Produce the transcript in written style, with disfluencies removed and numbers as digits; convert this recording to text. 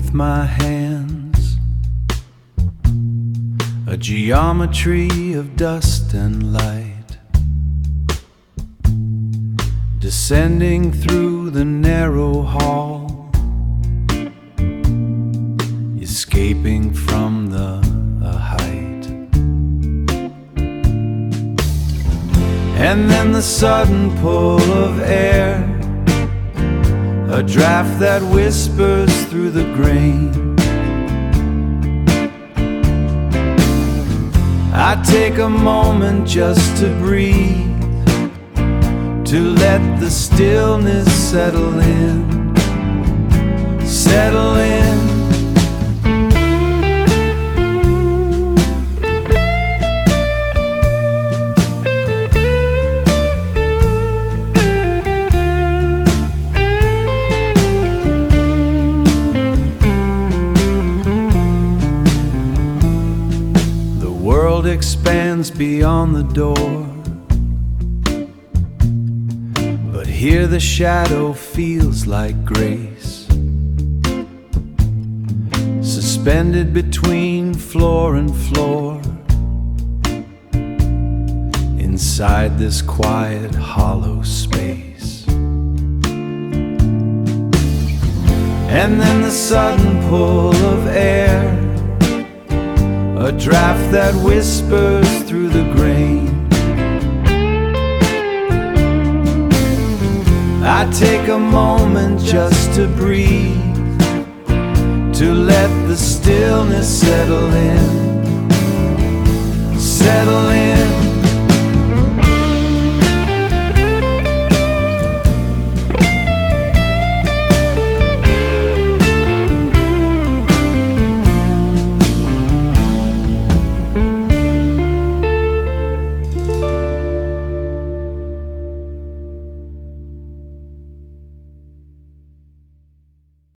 with my hands, a geometry of dust and light, descending through the narrow hall, escaping from the height. And then the sudden pull of air, a draft that whispers through the grain. I take a moment just to breathe, to let the stillness settle in, settle in. The world expands beyond the door, but here the shadow feels like grace, suspended between floor and floor, inside this quiet hollow space. And then the sudden pull of air, a draft that whispers through the grain. I take a moment just to breathe, to let the stillness settle in, settle in.